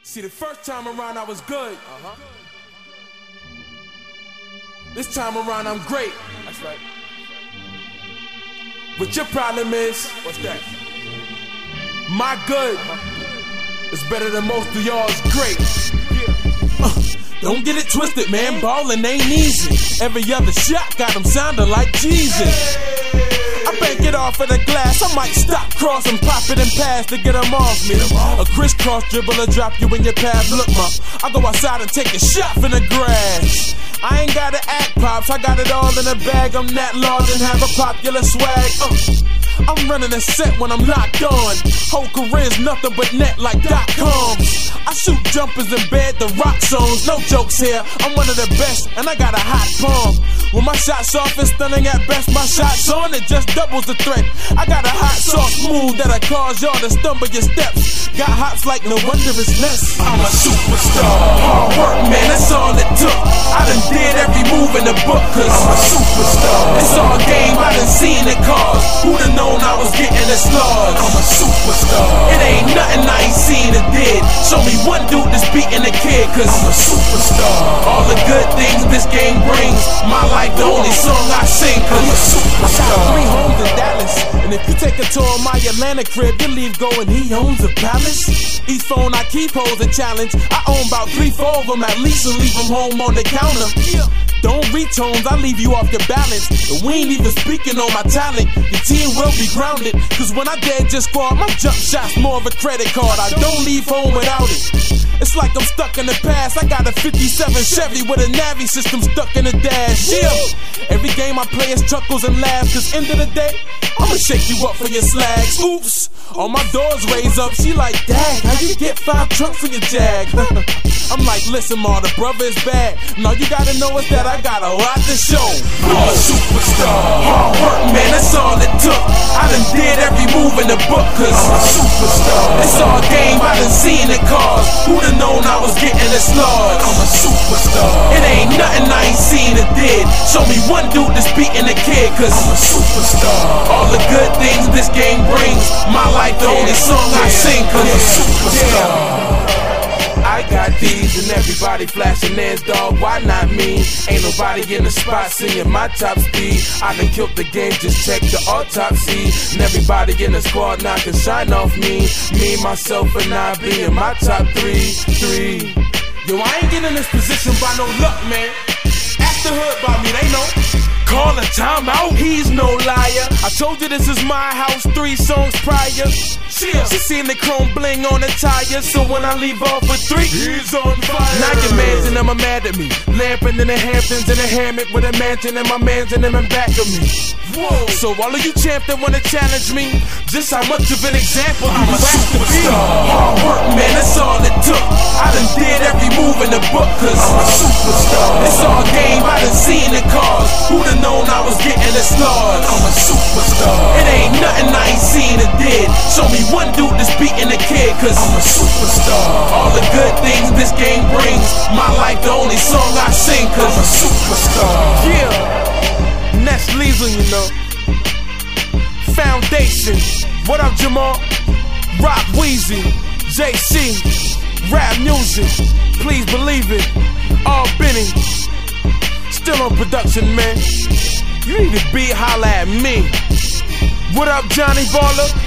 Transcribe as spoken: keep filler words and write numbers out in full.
See, the first time around I was good. Uh-huh. This time around I'm great. That's right. But your problem is, What's that? my good Uh-huh. is better than most of y'all's great. Yeah. Uh, don't get it twisted, man. Ballin' ain't easy. Every other shot got him sounding like Jesus. I bank it off of the glass. I might stop, cross, and pop it and pass to get them off me. A crisscross dribble will drop you in your path. Look, ma, I go outside and take a shot in the grass. I ain't gotta act pops, I got it all in a bag. I'm that large and have a popular swag. Uh, I'm running a set when I'm locked on. Whole career's nothing but net like dot coms. I shoot jumpers in bed, the rock songs. No jokes here, I'm one of the best, and I got a hot palm. When my shots off and stunning at best, my shots on, it just doubles the threat. I got a hot sauce move that'll cause y'all to stumble your steps. Got hops like no wonder it's less. I'm a superstar. Hard work, man, that's all it took. I done did every move in the book, cause I'm a superstar. It's all game, I done seen it cause. Who'da known I was getting the stars? I'm a superstar. It ain't nothing I ain't seen or did. Show me one dude that's beating a kid, cause I'm a superstar. All the good things this game brings, my life the only song I sing, cause I'm a superstar. I got three homes in Dallas, and if you take a tour of my Atlanta crib, you leave going, he owns a palace. Each phone I keep holds a challenge. I own about three, four of them at least, and leave them home on the counter. Don't retones, I leave you off your balance. And we ain't even speaking on my talent. Your team will be grounded, cause when I dead just squad, my jump shot's more of a credit card. I don't leave home without it. It's like I'm stuck in the past. I got a fifty-seven Chevy with a Navi system stuck in the dash. Yeah. Every game I play is chuckles and laughs, cause end of the day, I'ma shake you up for your slags. Oops, all my doors raise up. She like, Dad, how you get five trucks for your Jag? I'm like, listen, ma, the brother is bad. All you gotta know is that I got a lot to show. I'm a superstar. Hard work, man, that's all it took. I done did every move in the book, cause I'm a superstar. It's all game, I done seen it cause. Who'da known I was getting the stars? I'm a superstar. It ain't nothing I ain't seen or did. Show me one dude that's beating a kid, cause I'm a superstar. All the good things this game brings, my life the only song I sing, cause I'm a superstar. I got these and everybody flashing theirs, dog, why not me? Ain't nobody in the spot seeing my top speed. I done killed the game, just check the autopsy. And everybody in the squad now can shine off me. Me, myself, and I be in my top three, three. Yo, I ain't getting in this position by no luck, man. Ask the hood by me, they know. Call a timeout, he's no liar. I told you this is my house three songs prior. Yeah. She seen the chrome bling on the tires, so when I leave off with three, he's on fire. Now your mans and them are mad at me. Lamping in the Hamptons in a hammock with a mansion, and my mans and them in back of me. Whoa. So all of you champ that wanna challenge me, just how much of an example do you have to be? Hard work, man, that's all it took. I done did every move in the book, cause I'm a superstar. It's all game, I done seen it cause. Who'da known I was getting the stars? I'm a superstar. It ain't nothing I ain't seen or did. Show me one dude that's beating a kid, cause I'm a superstar. All the good things this game brings, my life the only song I sing, cause I'm a superstar. Yeah. Next Leeson, you know. Foundation. What up, Jamal? Rock Weezy, J C, rap music. Please believe it. All Benny. Still on production, man. You need to be holla at me. What up, Johnny Baller?